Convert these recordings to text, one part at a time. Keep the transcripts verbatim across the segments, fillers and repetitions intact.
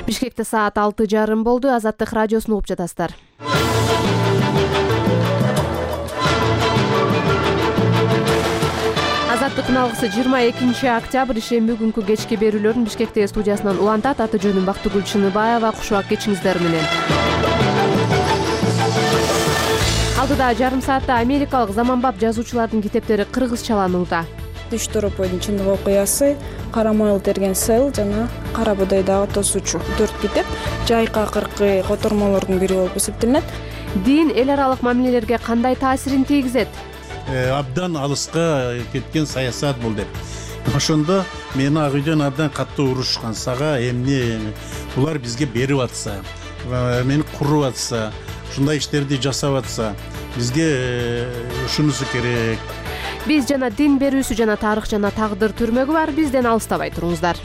Бишкекте саат алты жарым болду. Азаттык радиосун угуп жатасыздар. Азаттыктын алгысы жыйырма экинчи октябрь ишемби күнкү кечки берүүлөрүн Бишкекте студиясынан улантат. Аты жөнүм Бактыгүл Чыныбаева. Кушубак кечиңиздер менен. Алдыда жарым саатта америкалык заманбап жазуучулардын китептери кыргызчаланууда. Үч торопойдун чындык окуясы, Кара мойыл терген сел жана Кара бодойдагы тосуучу. Төрт китеп жайкы акыркы котормолордун бири болуп эсептелинет. Дин эл аралык мамилелерге кандай таасирин тийгизет? Абдан алыска кеткен саясат бул деп. Ошондо мени ак үйдөн абдан катуу урушкан. Сага эмне булар бизге берип атса, мени куруп атса, ушундай иштерди жасап атса, бизге ушунусу керек. Биз жана дин берүүсү жана тарых жана тагдыр түрмөгү бар. Бизден алыстабай туруңуздар.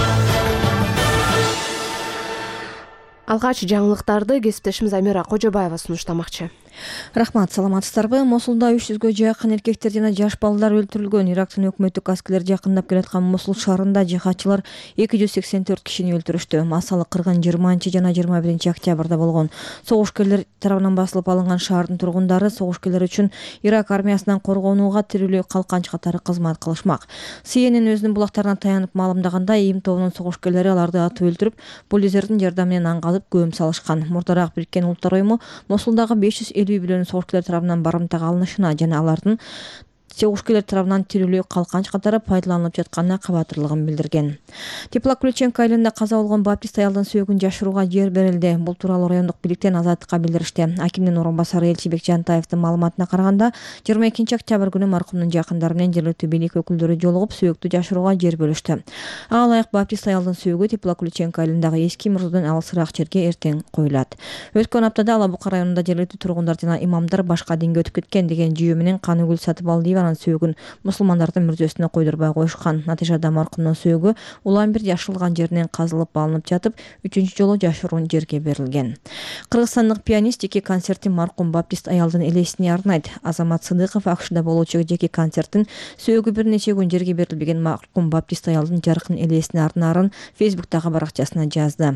Алгач жаңылыктарды кесиптешим Замира Кожобаева сунуштамакчы. Рахмат, саламатсыздарбы? Мосулда үч жүзгө жакын эркектер жана жаш балдар өлтүрүлгөн. Ирактын өкмөттүк аскерлери жакындап келаткан Мосул шаарында жихадчылар эки жүз сексен төрт кишини өлтүрүштү. Масалы кыргын жыйырманчы жана жыйырма биринчи октябрда болгон. Согушкерлер тарабынан басылып алынган шаардын тургундары согушкерлер үчүн Ирак армиясынан коргонууга тирүүлүү калканч катары кызмат кылышмак. Си Эн Эн өзүнүн булактарына таянып маалымдаганда, ИИМ тобунун согушкерлери аларды атып өлтүрүп, бульдозердин жардамы менен аңгазып көм салышкан. Мурдараак Бириккен Улуттар уюму Мосулдагы беш жүз элүү билүүнүн согушкерлер тарабынан барымтага алынышына жана алардын согушкерлер тарабынан тирүүлүү калканч катары пайдаланылып жатканына кабатырлыгын билдирген. Теплоключенко айылында каза болгон баптист аялдын сөөгүн жашырууга жер берилди. Бул тууралуу райондук бийликтен Азаттыкка билдиришти. Акимдин орун басары Элчибек Жантаевдин маалыматына караганда, жыйырма экинчи октябрь күнү маркумдун жакындары менен жергиликтүү бийлик өкүлдөрү жолугуп, сөөгү жашырууга жер бөлүштү. Ага ылайык баптист аялдын сөөгү Теплоключенко айылындагы эски мурдудан алысыраак жерге эртең коюлат. Өткөн аптада Ала Бука районунда жергиликтүү тургундар жана имамдар башка динге өтүп кеткен деген жүйө менен Каныгүл Сатыбалдиеванын сөөгүн мусулмандардын мүрзөсүнө койдурбай коюшкан. Натыйжада маркумдун сөөгү улам бир жашырылган жеринен казылып алынып жатып, үчүнчү жолу жашыруун жерге берилген. Кыргызстандык пианист жеке концертин маркум баптист аялдын элесине арнайт. Азамат Сыдыков Акшда болуучу жеке концерттин сөөгү бир нече күн жерге берилбеген маркум баптист аялдын жаркын элесине арнаарын Фейсбуктагы баракчасына жазды.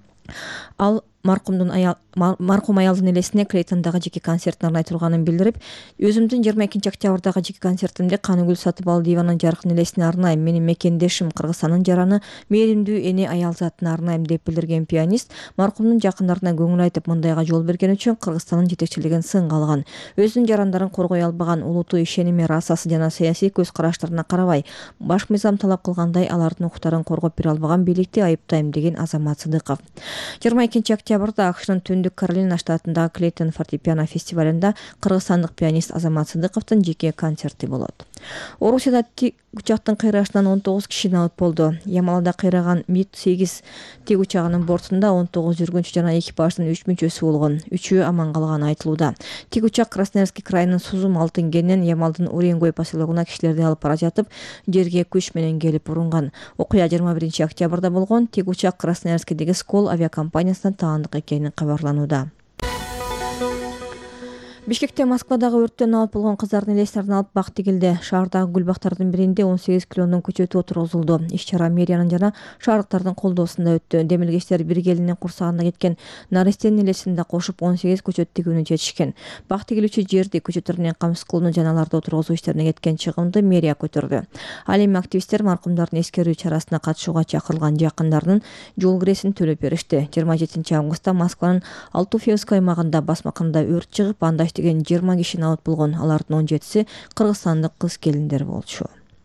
Ал маркумдун аял маркум аялдын элесине Клейтондагы жеке концертин арнай турганын билдирип, өзүмдүн жыйырма экинчи октябрдагы жеке концертимде Каныгүл Сатыбалдиеванын жаркын элесине арнайм. Менин мекендешим Кыргызстандын жараны мээримдүү эне аял затына арнайм деп билдирген пианист маркумдун жакындарына көңүл айтып, мындайга жол берген үчүн Кыргызстандын жетекчилигин сынга алган. Өзүнүн жарандарын коргой албаган улуттуу ишеними, расасы жана саясий көз караштарына карабай, баш мыйзам талап кылгандай алардын укуктарын коргоп бере албаган бийликти айыптайм деген Азамат Сыдыков. жыйырма экинчи октябрда Акшнын Түндүк Каролина штатындагы Клейтон фортепиано фестивалында кыргызстандык пианист Азамат Сыдыковдун жеке концерти болот. Орусияда тик учактын кыйрашынан он тогуз киши наут болду. Ямалда кыйраган Ми сегиз тик учагынын бортунда он тогуз жүргүнчү жана экипаждын үч мүчөсү болгон. Үчөө аман калганы айтылууда. Тик учак Красноярский крайынын Сузум алтын кенинен Ямалдын Уренгой поселогуна кишилерди алып бара жатып, жерге күч менен келип урунган. Окуя жыйырма биринчи октябрда болгон. Тик учак Красноярскидеги Скол авиакомпаниясынан таандык экени кабарланууда. Бишкекте Москвадагы өрттөн алып болгон кыздардын элесин арналып бак тигилди. Шаардагы гүл бактардын биринде он сегиз килондун көчөтү отургузулду. Иш-чара мэриянын жана шаардыктардын колдоосунда өттү. Демилгечтер бир келиндин курсагында кеткен наристенин элесин да кошуп он сегиз көчөт тигүүнү чечишкен. Бак тигилүүчү жерди көчөттөр менен камсыз кылууну жана аларды отургузуу иштерине кеткен чыгымды мэрия көтөрдү. Ал эми активисттер маркумдардын эскерүү чарасына катышууга чакырылган жакындарынын жол киресин төлөп беришти. жыйырма жетинчи августта Москванын Алтуфьевск аймагында басмакында өрт чыгып, андаш деген жыйырма киши наут болгон. Алардын он жетиси кыргызстандык кыз келиндер болчу.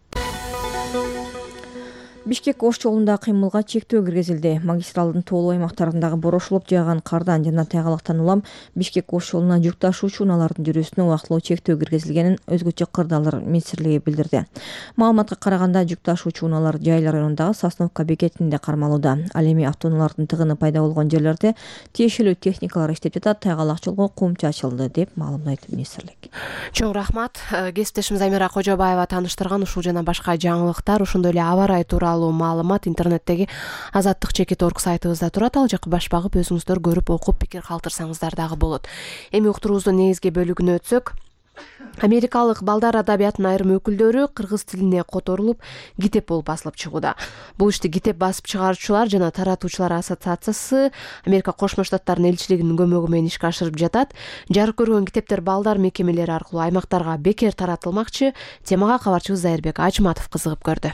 Бишкек Ош жолунда кыймылга чектөө киргизилди. Магистралдын тоолуу аймактарындагы борошулуп жааган кардан жана тайгалактан улам Бишкек Ош жолуна жүк ташуучу унаалардын жүрүүсүнө убактылуу чектөө киргизилгенин өзгөчө кырдаалдар министрлиги билдирди. Маалыматка караганда, жүк ташуучу унаалар Жайла районундагы Сосновка бекетинде кармалууда. Ал эми автоунаалардын тыгыны пайда болгон жерлерде тиешелүү техникалар иштеп жатат, тайгалак жолго кум чачылды деп маалымдайт министрлик. Чоң рахмат. Кесиптешим Замира Кожобаева тааныштырган ушул жана башка жаңылыктар, ошондой эле аба ырайы тууралуу маалымат интернеттеги азаттык чекит точка орг сайтыбызда турат. Ал жакка баш багып өзүңүздөр көрүп, окуп, пикир калтырсаңыздар дагы болот. Эми уктуруубуздун негизги бөлүгүнө өтсөк, Америкалык балдар адабиятынын айрым өкүлдөрү кыргыз тилине которулуп китеп болуп басылып чыгууда. Бул ишти китеп басып чыгаруучулар жана таратуучулар ассоциациясы Америка Кошмо Штаттарынын элчилигинин көмөгү менен ишке ашырып жатат. Жарык көргөн китептер балдар мекемелери аркылуу аймактарга бекер таратылмакчы. Темага кабарчыбыз Зайырбек Ажматов кызыгып көрдү.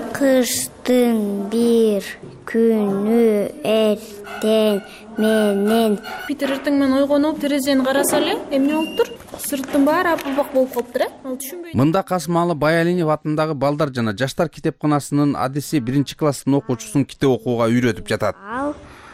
Кыштын бир күнү эртең менен Питер эртең менен ойгонуп терезени караса эле эмне болуптур? Сырттын баары апылбак болуп калыптыр, э? Ал түшүнбөйт. Мында Касымалы Баялинов атындагы балдар жана жаштар китепканасынын адиси биринчи класстын окуучусун китеп окууга үйрөтүп жатат. Ал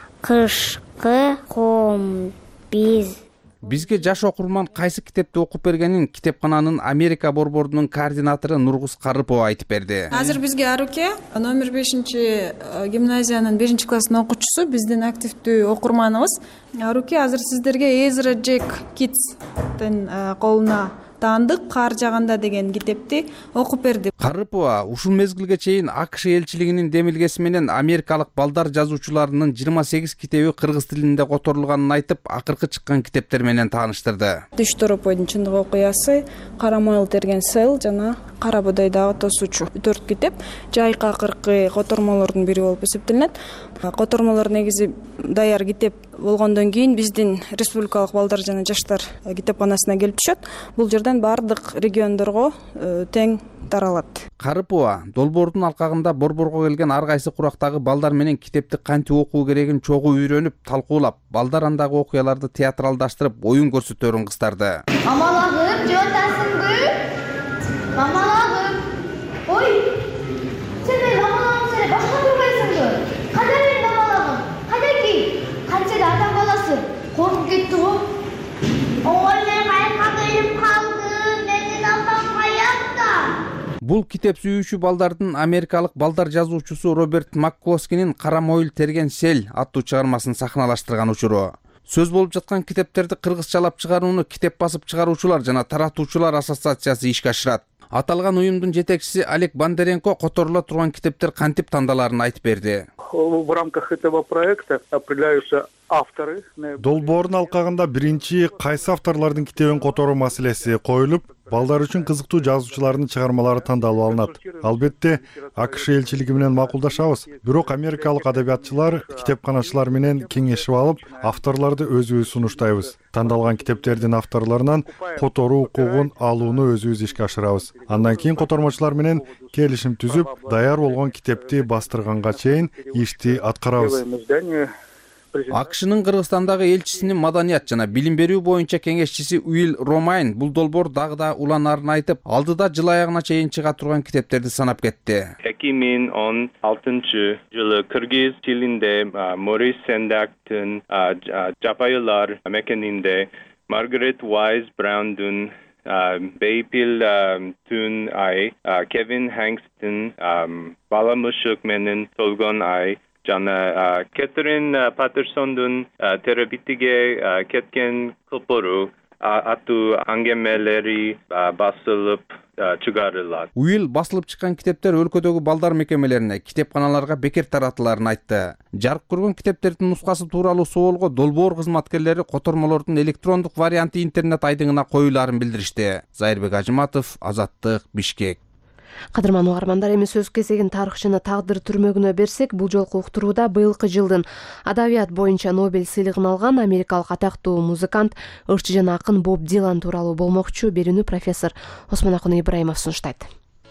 кышкы ком биз Бизге жаш окурман кайсы китепти окуп бергенин китепкананын Америка борбордунун координатору Нургуз Карыпова айтып берди. Азыр бизге Аруке номер бешинчи гимназиянын биринчи класстын окуучусу, биздин активдүү окурманыбыз. Аруке азыр сиздерге Ezra Jack Kids'тен колуна таандык кар жаганда деген китепти окуп берди. Карыпова ушул мезгилге чейин АКШ элчилигинин демилгеси менен америкалык балдар жазуучуларынын жыйырма сегиз китеби кыргыз тилинде которулганын айтып, акыркы чыккан китептер менен тааныштырды. Үч торопойдун чындык окуясы, Кара мойыл терген сел жана Кара бодойдагы тосуучу. Төрт китеп жайкы акыркы котормолордун бири болуп эсептелет. Котормолор негизи даяр китеп болгондон кийин биздин республикалык балдар жана жаштар китепканасына келип түшөт. Бул жерден бардык региондорго тең таралат. Карыпова долбоордун алкагында борборго келген ар кайсы курактагы балдар менен китепти кантип окуу керегин чогуу үйрөнүп, талкуулап, балдар андагы окуяларды театралдаштырып, оюн көрсөтөрүн кыстарды. Мамаларым, жотасыңбы? Мамаларым. Ой, сен мен мамаларым сен башка турбайсыңбы? Кайда мен мамаларым? Кайда ки? Канчада адам баласы? Коркуп кетти го. Ой, мен кайыкка келип калдым. Менин апам каякта? Бул китеп сүйүүчү балдардын америкалык балдар жазуучусу Роберт Макклоскинин Кара мойыл терген сел аттуу чыгармасын сахналаштырган учуру. Сөз болуп жаткан китептерди кыргызчалап чыгарууну китеп басып чыгаруучулар жана таратуучулар ассоциациясы ишке ашырат. Аталган уюмдун жетекчиси Олег Бондаренко которула турган китептер кантип тандаларын айтып берди. В рамках этого проекта определяются авторы. Долбоордун алкагында биринчи кайсы авторлордун китебин которуу маселеси коюлуп, балдар үчүн кызыктуу жазуучулардын чыгармалары тандалып алынат. Албетте, АКШ элчилиги менен макулдашабыз. Бирок америкалык адабиятчылар китепканачылар менен кеңешип алып, авторлорду өзүбүз сунуштайбыз. Тандалган китептердин авторлорунан которуу укугун алууну өзүбүз ишке ашырабыз. Андан кийин котормочулар менен келишим түзүп, даяр болгон китепти бастырганга чейин ишти аткарабыз. АКШнын Кыргызстандагы элчисинин маданият жана билим берүү боюнча кеңешчиси Уилл Ромайн бул долбоор дагы да уланаарын айтып, алдыда жыл аягына чейин чыга турган китептерди санап кетти. эки миң он алтынчы жылы кыргыз тилинде Морис Сендактын Жапайылар мекенинде Маргарет Уайз Браундун Бейпил Түн ай, Кевин Хэнкстин Бала мышык менен толгон ай жана Кэтрин Паттерсондун терабитиге кеткен кылпору аттуу аңгемелери басылып чыгарылат. Уилл басылып чыккан китептер өлкөдөгү балдар мекемелерине, китепканаларга бекер таратыларын айтты. Жарык көргөн китептердин нускасы тууралуу суроолго долбоор кызматкерлери котормолордун электрондук варианты интернет айдыңына коюларын билдиришти. Зайырбек Ажматов, Азаттык, Бишкек. Кадырман угармандар, эми сөз кезегин тарыхчыны тагдыр түрмөгүнө берсек, бул жолку уктурууда быйылкы жылдын адабият боюнча Нобель сыйлыгын алган америкалык атактуу музыкант, ырчы жана акын Боб Дилан тууралуу болмокчу. Берүүнү профессор Осмонакун Ибраимов сунуштайт.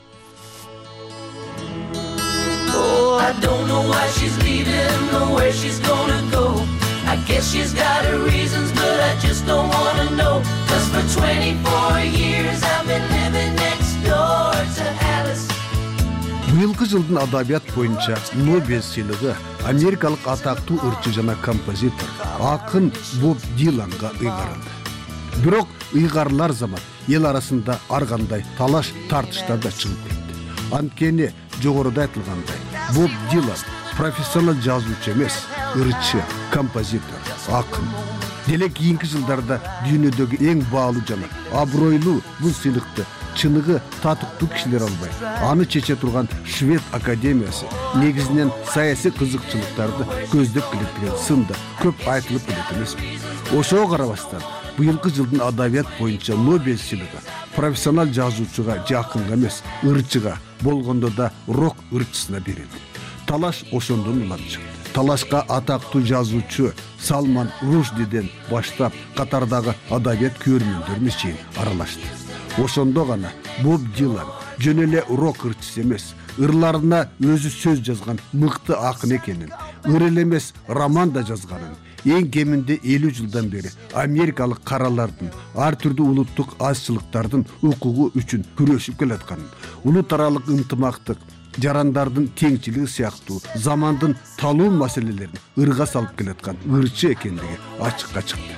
Быйылкы жылдын адабият боюнча Нобель сыйлыгы америкалык атактуу ырчы жана композитор, акын Боб Диланга ыйгарылды. Бирок ыйгарылар замат эл арасында ар кандай талаш тартыштар да чыгып кетти. Анткени жогоруда айтылгандай, Боб Дилан профессионал жазуучу эмес, ырчы, композитор, акын. Деле кийинки жылдарда дүйнөдөгү эң баалуу жана абройлуу бул сыйлыкты чыныгы татыктуу кишилер албай аны чече турган Швед академиясы негизинен саясий кызыкчылыктарды көздөп келет деген сында көп айтылып келет эмеспи. Ошого карабастан быйылкы жылдын адабият боюнча Нобель сыйлыгы профессионал жазуучуга жакынга эмес, ырчыга, болгондо да рок ырчысына берилди. Талаш ошондон улам чыкты. Талашка атактуу жазуучу Салман Рушдиден баштап катардагы адабият көрүмүндөрүнө чейин аралашты. Ошондо гана Боб Дилан жөн эле рок ырчысы эмес, ырларына өзү сөз жазган мыкты акын экенин, ыр эле эмес роман да жазганын, эң кеминде элүү жылдан бери америкалык каралардын ар түрдүү улуттук азчылыктардын укугу үчүн күрөшүп келатканын, улут аралык ынтымактык, жарандардын теңчилиги сыяктуу замандын талуу маселелерин ырга салып келаткан ырчы экендиги ачыкка чыкты.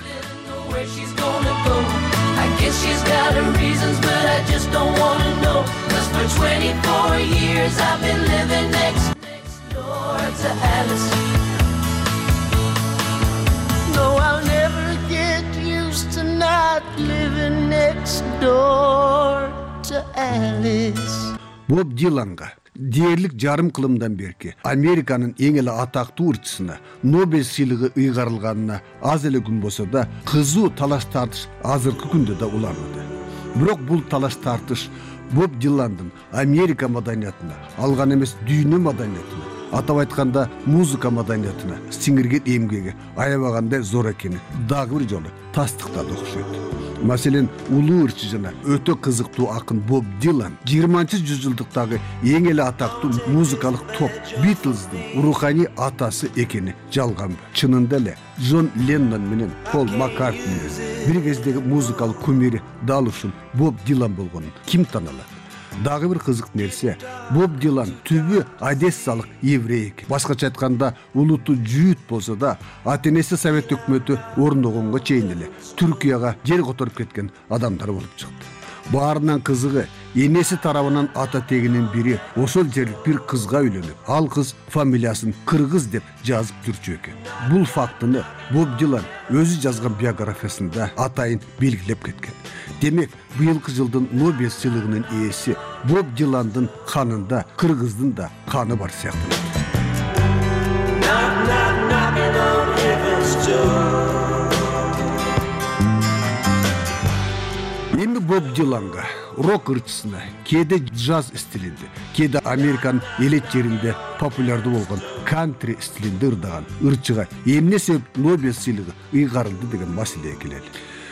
No, I'll never get used to not living next door to Alice. Боб Диланга дээрлик жарым кылымдан берки Американын эң эле атактуу ырчысына Нобель сыйлыгы ыйгарылганына аз эле күн болсо да кызуу талаш тартыш азыркы күндө да уланды. Бирок бул талаш тартыш Боб Диландын Америка маданиятына, алган эмес дүйнө маданиятына, атап айтканда музыка маданиятына сиңирген эмгеги аябагандай зор экени дагы бир жолу тастыктады окшойт. Маселен, улуу ырчы жана өтө кызыктуу акын Боб Дилан жыйырманчы жүз жылдыктагы эң эле атактуу музыкалык топ Битлздын руханий атасы экени жалганбы? Чынында эле Джон Леннон менен Пол Маккартни бир кездеги музыкалык кумири дал ушул Боб Дилан болгонун ким таналат? Дагы бир кызык нерсе, Боб Дилан түбү одессалык еврей экен. Башкача айтканда, улуттуу жүйүт болсо да, ата-энеси Совет өкмөтү орногонго чейин эле Түркияга жер которуп кеткен адамдар болуп чыкты. Баарынан кызыгы, энеси тарабынан ата тегинин бири ошол жерлик бир кызга үйлөнүп, ал кыз фамилиясын Кыргыз деп жазып жүрчү экен. Бул фактыны Боб Дилан өзү жазган биографиясында атайын белгилеп кеткен. Демек, быйылкы жылдын Нобель сыйлыгынын ээси Боб Диландын канында кыргыздын да каны бар сыяктуу. Эми Боб Диланга рок ырчысына кээде джаз стилинде, кээде Американын элет жеринде популярдуу болгон кантри стилинде ырдаган ырчыга эмне себеп Нобель сыйлыгы ыйгарылды деген маселеге келели.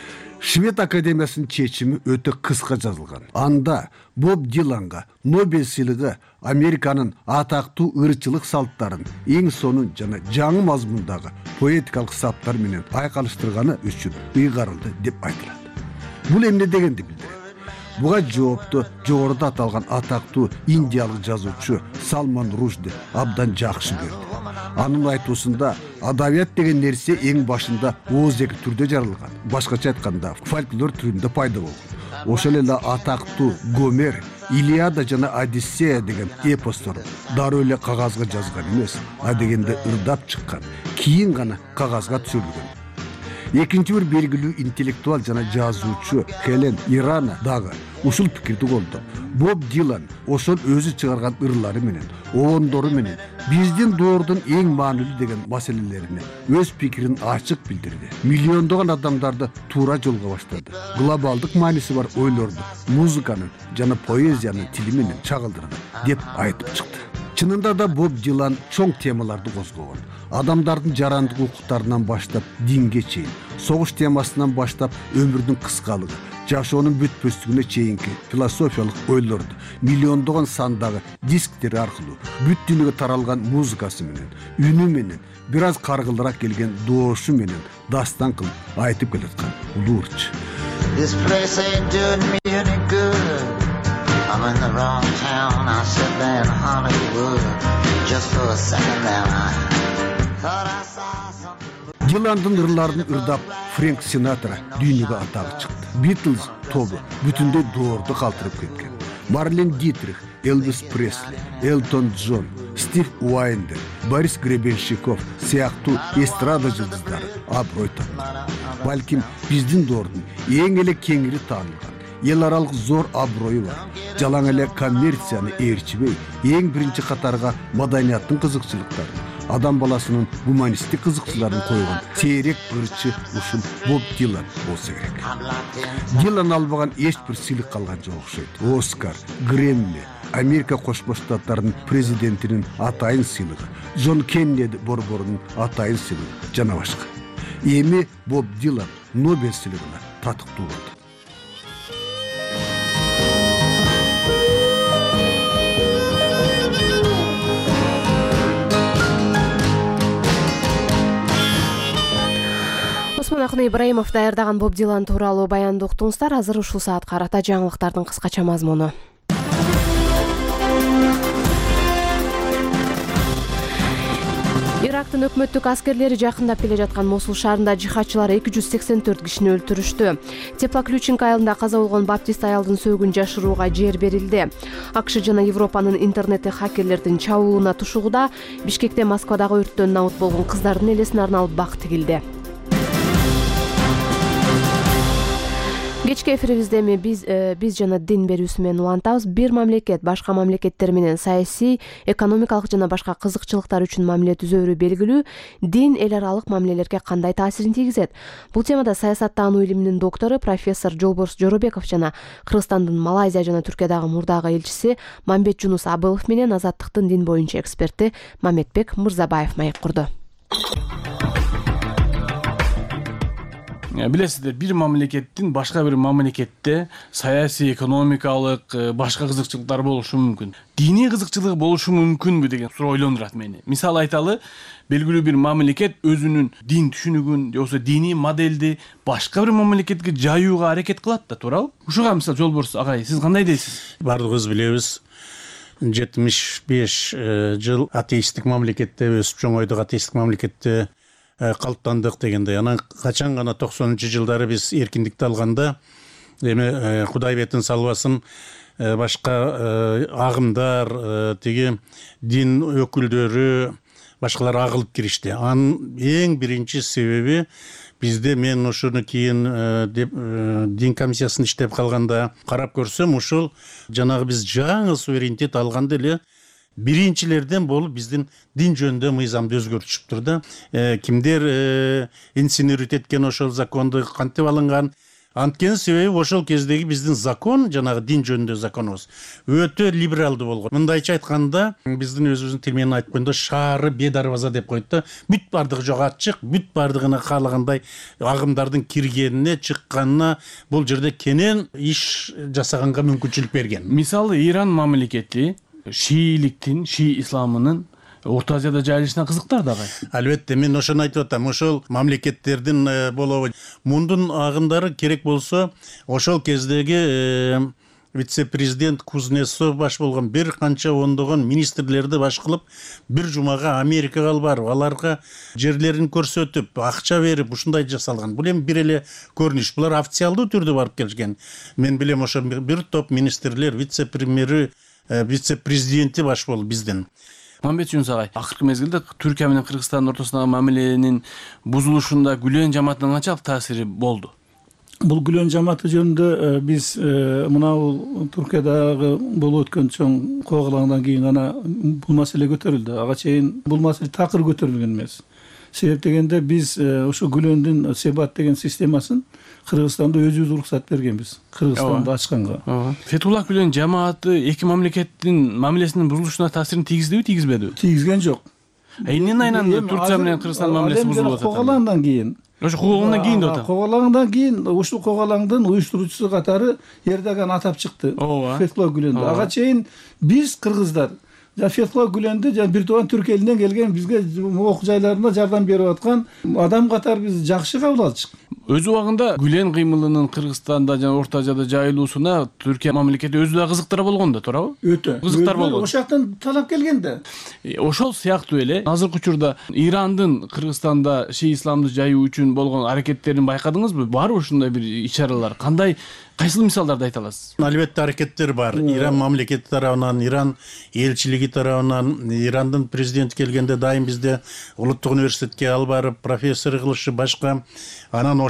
Швед академиясынын чечими өтө кыска жазылган. Анда Боб Диланга Нобель сыйлыгы Американын атактуу ырчылык салттарын эң сонун жана жаңы мазмундагы поэтикалык саптар менен айкалыштырганы үчүн ыйгарылды деп айтылат. Бул эмне дегенди билдирет? Буга жоопту жогоруда аталган атактуу индиялык жазуучу Салман Рушди абдан жакшы берди. Анын айтуусунда адабият деген нерсе эң башында оозеки түрдө жаралган. Башкача айтканда, фольклор түрүндө пайда болгон. Ошол эле атактуу Гомер, Илиада жана Одиссея деген эпостор дароо эле кагазга жазган эмес, а дегенде ырдап чыккан, кийин гана кагазга түшүрүлгөн. Экинчи бир белгилүү интеллектуал жана жазуучу Хелен Ирана дагы ушул пикирди колдоп, Боб Дилан ошол өзү чыгарган ырлары менен, обондору менен биздин доордун эң маанилүү деген маселелерине өз пикирин ачык билдирди. Миллиондогон адамдарды туура жолго баштады. Глобалдык мааниси бар ойлорду музыканын жана поэзиянын тили менен чагылдырды деп айтып чыкты. Чынында да Боб Дилан чоң темаларды козгогон. Адамдардын жарандык укуктарынан баштап динге чейин, согуш темасынан баштап өмүрдүн кыскалыгы, жашоонун бүтпөстүгүнө чейинки философиялык ойлорду миллиондогон сандагы дисктер аркылуу бүт дүйнөгө таралган музыкасы менен, үнү менен, бир аз каргылыраак келген доошу менен дастан кылып айтып келаткан улуу ырчы. This place ain't doing me any good. I'm in the wrong town. I sit there in Hollywood. Just for a second there I thought I saw something. Диландын ырларын ырдап Фрэнк Синатра дүйнөгө атагы чыкты. Битлз тобу бүтүндөй доорду калтырып кеткен. Марлен Дитрих, Элвис Пресли, Элтон Джон, Стив Уайндер, Борис Гребенщиков сыяктуу эстрада жылдыздары аброй тапты. Балким биздин доордун эң эле кеңири таанылган, эл аралык зор аброю бар. Жалаң эле коммерцияны ээрчибей, эң биринчи катарга маданияттын кызыкчылыктарын, адам баласынын гуманисттик кызыкчыларын койгон сейрек ырчы ушул Боб Дилан болсо керек. Дилан албаган эч бир сыйлык калган жок окшойт. Оскар, Грэмми, Америка Кошмо Штаттарынын президентинин атайын сыйлыгы, Джон Кеннеди борборунун атайын сыйлыгы жана башка. Эми Боб Дилан Нобель сыйлыгына татыктуу болду. Осмон Акын Ибраимов даярдаган Боб Дилан тууралуу баянды уктуңуздар. Азыр ушул саат карата жаңылыктардын кыскача мазмуну. Ирактын өкмөттүк аскерлери жакындап келе жаткан Мосул шаарында жихадчылар эки жүз сексен төрт кишини өлтүрүштү. Теплоключенко айылында каза болгон баптист аялдын сөөгүн жашырууга жер берилди. АКШ жана Европанын интернети хакерлердин чабуулуна тушугуда. Бишкекте Москвадагы өрттөн набыт болгон кыздардын элесине арналып бак тигилди. Кечки эфирибизде эми биз биз жана дин берүүсү менен улантабыз. Бир мамлекет башка мамлекеттер менен саясий, экономикалык жана башка кызыкчылыктар үчүн мамиле түзөөрү белгилүү. Дин эл аралык мамилелерге кандай таасирин тийгизет? Бул темада саясаттануу илиминин доктору профессор Жолборс Жоробеков жана Кыргызстандын Малайзия жана Түркиядагы мурдагы элчиси Мамбет Жунус Абылов менен Азаттыктын дин боюнча эксперти Мамедбек Мырзабаев маек курду. Билесиздер, бир мамлекеттин башка бир мамлекетте саясий, экономикалык, башка кызыкчылыктар болушу мүмкүн. Диний кызыкчылык болушу мүмкүнбү деген суроо ойлондурат мени. Мисалы айталы, белгилүү бир мамлекет өзүнүн дин түшүнүгүн, же болбосо диний моделди башка бир мамлекетке жаюуга аракет кылат да, туурабы? Ушуга мисалы Жолборс агай, сиз кандай дейсиз? Бардыгыбыз билебиз. жетимиш беш жыл атеисттик мамлекетте өсүп чоңойдук, атеисттик мамлекетте калыптандык дегендей. Анан качан гана токсонунчу жылдары биз эркиндикти алганда, эми Кудай бетин салбасын, башка агымдар, тиги дин өкүлдөрү, башкалар агылып киришти. Анын эң биринчи себеби бизде, мен ушуну кийин дин комиссиясын иштеп калганда карап көрсөм, ушул жанагы биз жаңы суверенитет алганда эле биринчилерден болуп биздин дин жөнүндө мыйзамды өзгөртүшүптүр да. Кимдер инсинирует эткен ошол законду кантип алынган? Анткени себеби ошол кездеги биздин закон, жанагы дин жөнүндө законубуз өтө либералдуу болгон. Мындайча айтканда, биздин өзүбүздүн тил менен айтып койгондо шаары бедарваза деп коет да. Бүт бардыгы жок ачык, бүт бардыгына каалагандай агымдардын киргенине, чыкканына бул жерде кенен иш жасаганга мүмкүнчүлүк берген. Мисалы Иран мамлекети шииликтин, шии исламынын Орто Азияда жайылышына кызыктар да агай. Албетте, мен ошону айтып атам. Ошол мамлекеттердин болобу мундун агымдары керек болсо, ошол кездеги вице-президент Кузнецов баш болгон бир канча ондогон министрлерди баш кылып, бир жумага Америкага алып барып, аларга жерлерин көрсөтүп, акча берип, ушундай жасалган. Бул эми бир эле көрүнүш. Булар официалдуу түрдө барып келишкен. Мен билем, ошо бир топ министрлер, вице-премьери, вице-президенти баш болду биздин. Мамбет Жунус агай, акыркы мезгилде Түркия менен Кыргызстандын ортосундагы мамиленин бузулушунда Гүлен жамаатынын канчалык таасири болду? Бул Гүлен жамааты жөнүндө биз мына Түркиядагы болуп өткөн чоң коогалаңдан кийин гана бул маселе көтөрүлдү. Ага чейин бул маселе такыр көтөрүлгөн эмес. Себеп дегенде биз ошо Гүлөндүн себат деген системасын Кыргызстанда өзүбүз уруксат бергенбиз. Кыргызстанда ачканга. Фетулла Гүлен жамааты эки мамлекеттин мамилесинин бузулушуна таасирин тийгиздиби, тийгизбедиби? Тийгизген жок. Эмнен айнан Турция менен Кыргызстандын мамилеси бузулуп атат? Коогалаңдан кийин. Ошо коогалаңдан кийин деп атам. Коогалаңдан кийин ушул коогалаңдын уюштуруучусу катары Эрдоган атап чыкты. Фетулла Гүленди. Ага чейин биз кыргыздар жана Фетулла Гүленди жана бир тууган түрк элинен келген, бизге окуу жайларына жардам берип аткан адам катары биз жакшы кабыл алдык. Өз убагында Гүлен кыймылынын Кыргызстанда жана Орто Азияда жайылуусуна Түркия мамлекети өзү да кызыктар болгон да, туурабы? Өтө. Кызыктар болгон. Ошол жактан талап келген да. Ошол сыяктуу эле азыркы учурда Ирандын Кыргызстанда шии исламды жайуу үчүн болгон аракеттерин байкадыңызбы? Барбы ушундай бир ишаралар? Кандай, кайсыл мисалдарды айта аласыз? Албетте аракеттер бар. Иран мамлекети тарабынан, Иран элчилиги тарабынан, Ирандын президенти келгенде дайым бизде улуттук университетке алып барып профессор кылышы, башка. Анан ошол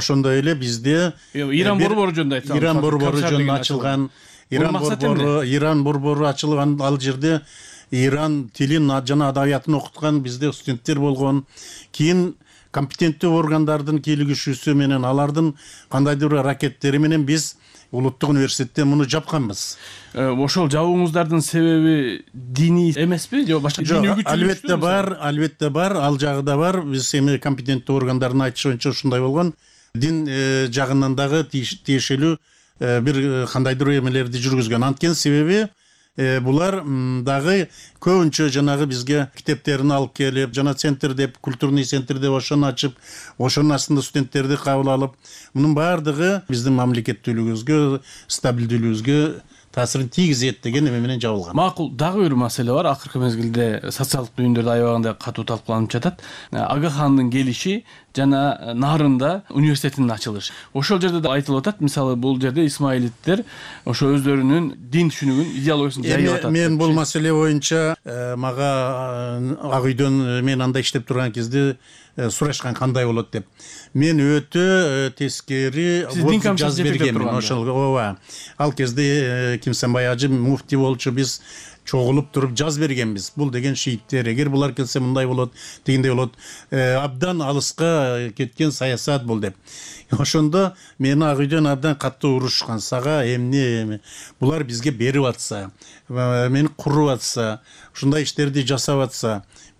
ошондой эле бизде Иран борбору жөнүндө айтсаңыз. Иран борбору жөнүндө ачылган, Иран борбору, Иран борбору ачылган, ал жерде Иран тилин жана адабиятын окуткан бизде студенттер болгон. Кийин компетенттүү органдардын кийлигишүүсү менен алардын кандайдыр бир ракеттери менен биз улуттук университетте муну жапканбыз. Ошол жабууңуздардын себеби диний эмеспи же башка диний күчү? Албетте бар, албетте бар, ал жагы да бар. Биз эми компетенттүү органдардын айтышы боюнча ушундай болгон. Дин жагынан дагы тиешелүү бир кандайдыр эмелерди жүргүзгөн. Анткени себеби булар дагы көбүнчө жанагы бизге китептерин алып келип, жана центр деп, культурный центр деп ошону ачып, ошонун астында студенттерди кабыл алып, мунун баардыгы биздин мамлекеттүүлүгүбүзгө, стабилдүүлүгүбүзгө таасирин тийгизет деген эме менен жабылган. Макул, дагы бир маселе бар. Акыркы мезгилде социалдык түйүндөрдө аябагында катуу талкууланып жатат. Ага хандын келиши жана Нарында университетинин ачылышы. Ошол жерде да айтылып атат. Мисалы, бул жерде исмаилиттер ошо өздөрүнүн дин түшүнүгүн, идеологиясын жайып атат. Мен бул маселе боюнча мага Ак үйдөн мен анда иштеп турган кезде сурашкан кандай болот деп. Мен өтө тескери жазып бергенмин ошол. Ооба. Ал кезде Кимсенбай ажы муфти болчу, биз чогулуп туруп жаз бергенбиз. Бул деген шииттер, эгер булар келсе мындай болот, дегендей болот. Абдан алыска кеткен саясат бул деп. Ошондо мени Ак үйдөн абдан катуу урушкан. Сага эмне булар бизге берип атса, мени куруп атса, ушундай иштерди жасап атса,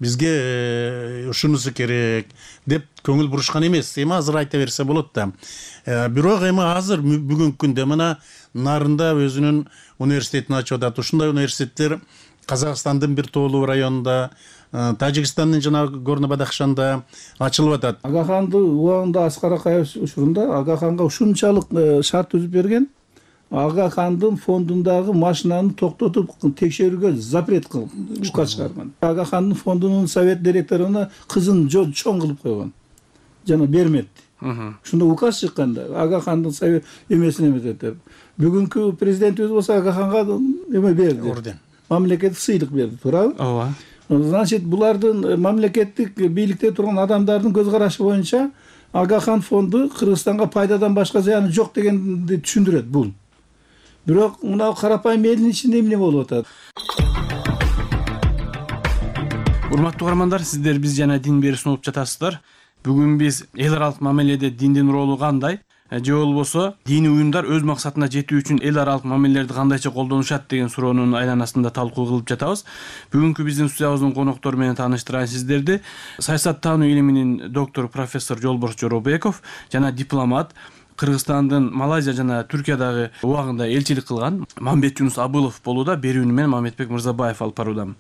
бизге ушунусу керек деп көңүл бурушкан эмес. Эми азыр айта берсе болот да. Бирок эми азыр бүгүнкү күндө мына Нарында өзүнүн университетин ачып атат. Ушундай университеттер Казакстандын бир тоолуу районунда, Тажикстандын жана Горно Бадахшанда ачылып атат. Ага ханды убагында Аскар Акаев учурунда Ага ханга ушунчалык шарт түзүп берген. Ага хандын фондундагы машинаны токтотуп текшерүүгө запрет кылып указ чыгарган. Ага хандын фондунун совет директоруна кызын чоң кылып койгон. Жана бермет. Ушунда указ чыкканда Ага хандын совет эмесин эметет деп. Бүгүнкү президентибиз болсо Ага ханга эме берди. Орден. Мамлекеттик сыйлык берди, туурабы? Ооба. Значит, булардын мамлекеттик бийликте турган адамдардын көз карашы боюнча Ага хан фонду Кыргызстанга пайдадан башка зыяны жок дегенди түшүндүрөт бул. Бирок мына карапайым элдин ичинде эмне болуп атат? Урматтуу каармандар, сиздер биз жана дин бери сунуп жатасыздар. Бүгүн биз эл аралык мамиледе диндин ролу кандай, же болбосо диний уюмдар өз максатына жетүү үчүн эл аралык мамилелерди кандайча колдонушат деген суроонун айланасында талкуу кылып жатабыз. Бүгүнкү биздин студиябыздын коноктору менен тааныштырайын сиздерди. Саясаттануу илиминин доктор профессор Жолборс Жоробеков жана дипломат, Кыргызстандын Малайзия жана Түркиядагы убагында элчилик кылган Мамбет Жунус Абылов болууда. Берүүнү менен Мамбетбек Мырзабаев алып баруудамын.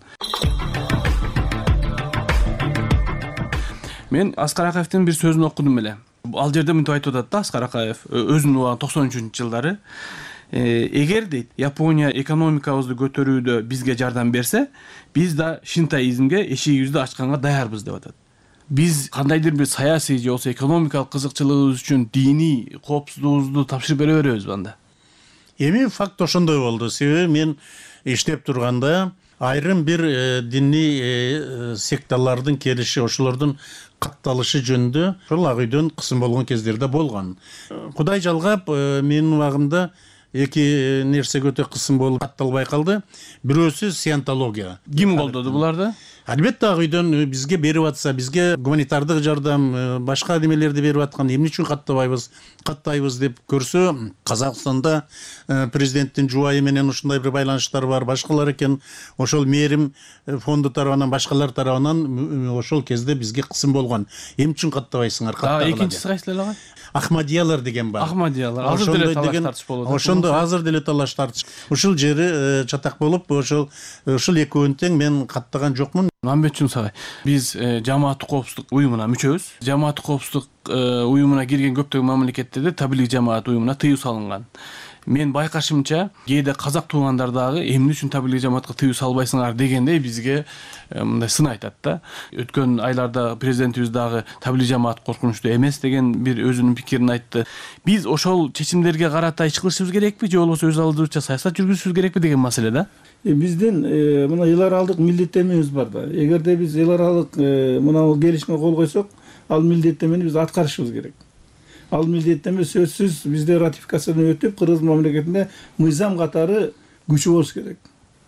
Мен Аскар Акаевдин бир сөзүн окудум эле. Ал жерде мынтип айтып атат да Аскар Акаев өзүнүн убагында токсон үчүнчү жылдары. Эгер дейт Япония экономикабызды көтөрүүдө бизге жардам берсе, биз да шинтоизмге эшигибизди ачканга даярбыз деп атат. Биз кандайдыр бир саясий же болсо экономикалык кызыкчылыгыбыз үчүн диний коопсуздугубузду тапшырып бере беребизби анда? Эми факт ошондой болду. Себеби мен иштеп турганда айрым бир диний секталардын келиши, ошолордун катталышы жөнүндө ошол Ак үйдөн кысым болгон кездерде болгон. Кудай жалгап, менин убагымда эки нерсе өтө кысым болуп катталбай калды. Бирөөсү сиентология. Ким колдоду буларды? Албетте Ак үйдөн бизге берип атса, бизге гуманитардык жардам, башка немелерди берип аткан, эмне үчүн каттабайбыз, каттайбыз деп көрсө, Казакстанда президенттин жубайы менен ушундай бир байланыштар бар, башкалар экен. Ошол Мээрим фонду тарабынан, башкалар тарабынан ошол кезде бизге кысым болгон. Эмне үчүн каттабайсыңар? Каттагыла. Экинчиси кайсылар ага? Ахмадиялар деген бар. Ахмадиялар. Азыр деле талаш тартыш болот. Ошондо азыр деле талаш тартыш. Ушул жери чатак болуп, ошол ушул экөөнү тең мен каттаган жокмун. Мамбет Жунус агай, биз жамааттык коопсуздук уюмуна мүчөбүз. Жамааттык коопсуздук уюмуна кирген көптөгөн мамлекеттерде таблиг жамаат уюмуна тыюу салынган. Мен байкашымча, кээде казак туугандар дагы эмне үчүн таблиг жамаатка тыюу салбайсыңар дегендей бизге мындай сын айтат да. Өткөн айларда президентибиз дагы таблиг жамаат коркунучтуу эмес деген бир өзүнүн пикирин айтты. Биз ошол чечимдерге карата иш кылышыбыз керекпи, же болбосо өз алдыбызча саясат жүргүзүшүбүз керекпи деген маселе да. Биздин мына эл аралык милдеттенмебиз бар да. Эгерде биз эл аралык мына келишимге кол койсок, ал милдеттенмени биз аткарышыбыз керек. ал милдеттенме сөзсүз бизде ратификациядан өтүп кыргыз мамлекетинде мыйзам катары күчү болуш керек.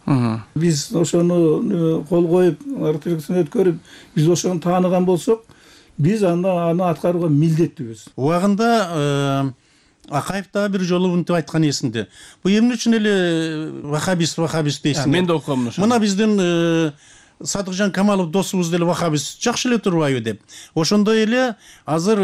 Биз ошону кол коюп ратификациядан өткөрүп биз ошону тааныган болсок, биз аны аны аткарууга милдеттүүбүз. Убагында Акаев дагы бир жолу мынтип айткан эсинде. Бул эмне үчүн эле вахабист вахабист дейсиң? Мен да окугам ошону. Мына биздин Садыкжан Камалов досубуз деле вахабист жакшы эле турбайбы деп. Ошондой эле азыр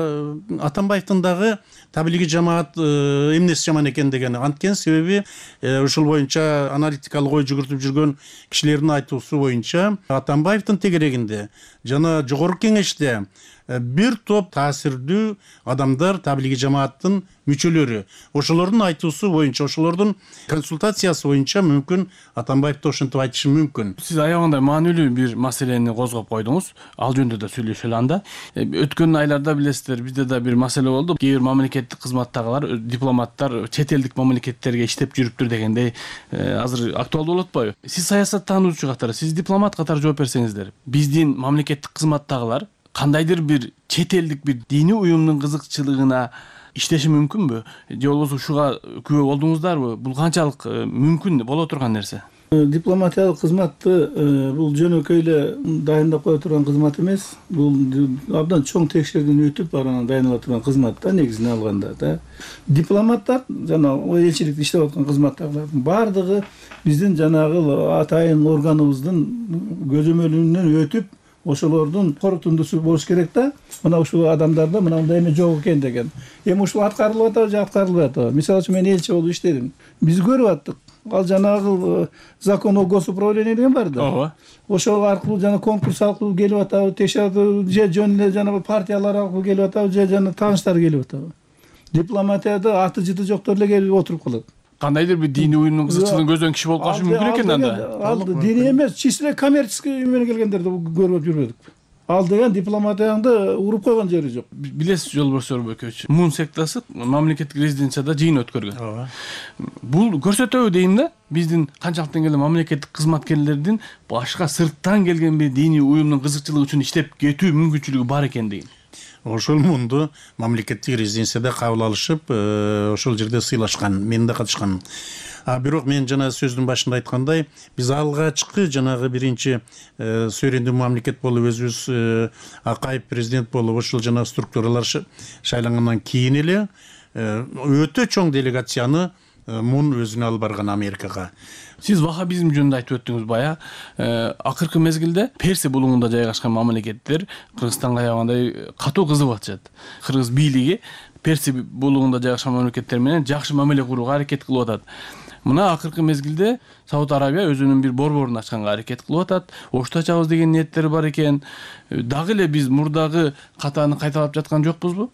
Атамбаевдин дагы таблиги жамаат эмнеси жаман экен деген. Анткени себеби ушул боюнча аналитикалык ой жүгүртүп жүргөн кишилердин айтуусу боюнча Атамбаевдин тегерегинде жана жогорку кеңеште бир топ таасирдүү адамдар таблиги жамааттын мүчөлөрү. Ошолордун айтуусу боюнча, ошолордун консультациясы боюнча мүмкүн Атамбаевди ошентип айтышы мүмкүн. Сиз аягында маанилүү бир маселени козгоп койдуңуз. Ал жөнүндө да сүйлөшөлү анда. Өткөн айларда билесиздер, бизде да бир маселе болду. Кээ бир мамлекеттик кызматтагылар, дипломаттар чет элдик мамлекеттерге иштеп жүрүптүр дегендей азыр актуалдуу болуп атпайбы? Сиз саясаттануучу катары, сиз дипломат катары жооп берсеңиздер, биздин мамлекеттик кызматтагылар кандайдыр бир чет элдик бир диний уюмдун кызыкчылыгына иштеши мүмкүнбү? Же болбосо ушуга күбө болдуңуздарбы? Бул канчалык мүмкүн боло турган нерсе? Дипломатиялык кызматты бул жөнөкөй эле дайындап кое турган кызмат эмес. Бул абдан чоң текшерүүдөн өтүп анан дайындала турган кызмат да, негизине алганда да. Дипломаттар жана элчиликте иштеп аткан кызматтагылардын баардыгы биздин жанагы атайын органыбыздын көзөмөлүнөн өтүп ошолордун корутундусу болуш керек да. Мына ушул адамдарда мына мындай эме жок экен деген. Эми ушул аткарылып атабы же аткарылбай атабы? Мисалы үчүн мен элчи болуп иштедим. Биз көрүп аттык. Ал жанагы закон о госуправлении деген бар да. Ооба. Ошол аркылуу жана конкурс аркылуу келип атабы, текшерүү же жөн эле жана партиялар аркылуу келип атабы, же жана тааныштар келип атабы. Дипломатияда аты жыты жоктор эле келип отуруп калат. Кандайдыр бир диний уюмдун кызыкчылыгын көзөн киши болуп калышы мүмкүн экен анда. Ал диний эмес, чисто коммерческий менен келгендерди көрүп жүрмөдүк. Ал деген дипломатияңды уруп койгон жери жок. Билесиз Жолборс Орбөкөч, Мун сектасы мамлекеттик резиденцияда жыйын өткөргөн. Ооба. Бул көрсөтөбү дейм да, биздин канчалык деңгээлде мамлекеттик кызматкерлердин башка сырттан келген бир диний уюмдун кызыкчылыгы үчүн иштеп кетүү мүмкүнчүлүгү бар экен дейм. Ошол мунду мамлекеттик резиденцияда кабыл алышып, ошол жерде сыйлашкан, мен да катышканмын. А бирок мен жана сөздүн башында айткандай, биз алгачкы жанагы биринчи суверендүү мамлекет болуп өзүбүз Акаев президент болуп ошол жана структуралар шайлангандан кийин эле өтө чоң делегацияны мун өзүнө алып барган Америкага. Сиз вахабизм жөнүндө айтып өттүңүз бая. Акыркы мезгилде Персия булуңунда жайгашкан мамлекеттер Кыргызстанга аябагандай катуу кызыгып атышат. Кыргыз бийлиги Персия булуңунда жайгашкан мамлекеттер менен жакшы мамиле курууга аракет кылып атат. Мына акыркы мезгилде Сауд Арабия өзүнүн бир борборун ачканга аракет кылып атат. Ошто ачабыз деген ниеттери бар экен. Дагы эле биз мурдагы катаны кайталап жаткан жокпузбу?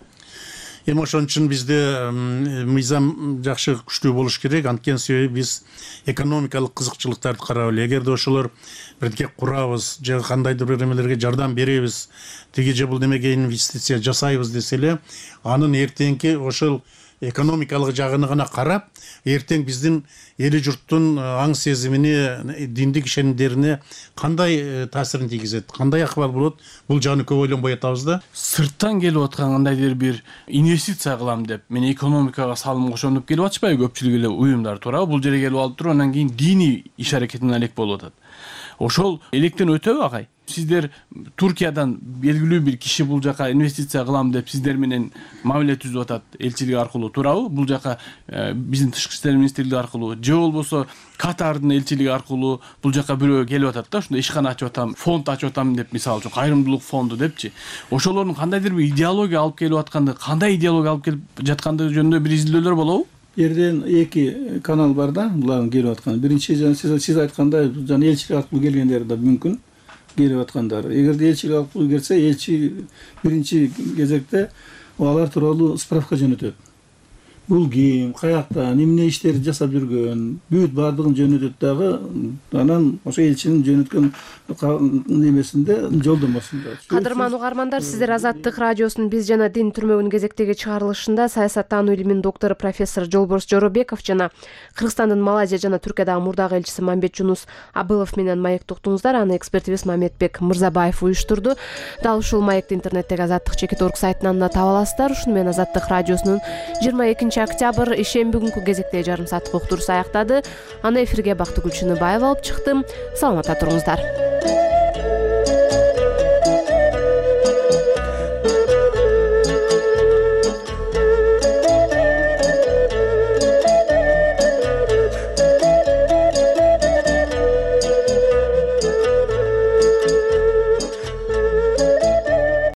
Эми ошон үчүн бизде мыйзам жакшы күчтүү болуш керек. Анткени себеби биз экономикалык кызыкчылыктарды карап эле, эгерде ошолор бирдеке курабыз же кандайдыр бир эмелерге жардам беребиз, тиги же бул немеге инвестиция жасайбыз десе эле, анын эртеңки ошол экономикалык жагына гана карап, эртең биздин эли журттун аң сезимине, диндик ишенимдерине кандай таасирин тийгизет, кандай акыбал болот, бул жагын көп ойлонбой атабыз да. Сырттан келип аткан кандайдыр бир инвестиция кылам деп, мен экономикага салым кошом деп келип атышпайбы көпчүлүк эле уюмдар туурабы? Бул жерге келип алып туруп, андан кийин диний иш аракетине элек болуп атат. Ошол электен өтөбү агай? Сиздер Туркиядан белгилүү бир киши бул жака инвестиция кылам деп сиздер менен мамиле түзүп атат элчилик аркылуу, туурабы? Бул жака биздин тышкы иштер министрлиги аркылуу же болбосо Катардын элчилиги аркылуу бул жака бирөө келип атат да, ушундай ишкана ачып атам, фонд ачып атам деп, мисалы үчүн кайрымдуулук фонду депчи. Ошолордун кандайдыр бир идеология алып келип атканды, кандай идеология алып келип жатканды жөнүндө бир изилдөөлөр болобу? Жерден эки канал бар да, булардын келип атканы. Биринчи жана сиз айткандай жана элчилик аркылуу келгендер да мүмкүн келип аткандар. Эгерде элчилик аркылуу келсе, элчи биринчи кезекте алар тууралуу справка жөнөтөт. бул ким, каяктан, эмне иштерди жасап жүргөн, бүт баардыгын жөнөтөт дагы. Анан ошо элчинин жөнөткөн немесинде жолдомосунда. Кадырман угармандар, сиздер Азаттык радиосунун Биз жана дин түрмөгүн кезектеги чыгарылышында саясаттануу илиминин доктору профессор Жолборс Жоробеков жана Кыргызстандын Малайзия жана Түркиядагы мурдагы элчиси Мамбет Жунус Абылов менен маектоктуңуздар. Аны экспертибиз Мамедбек Мырзабаев уюштурду. Дал ушул маекти интернеттеги азаттык чекит орг сайтынан да таба аласыздар. Ушуну менен Азаттык радиосунун жыйырма экинчи октябрь ишемби күнкү кезектеги жарым сааттык уктуруусу аяктады. Аны эфирге Бактыгүл Чыныбаева алып чыктым. Саламатта туруңуздар.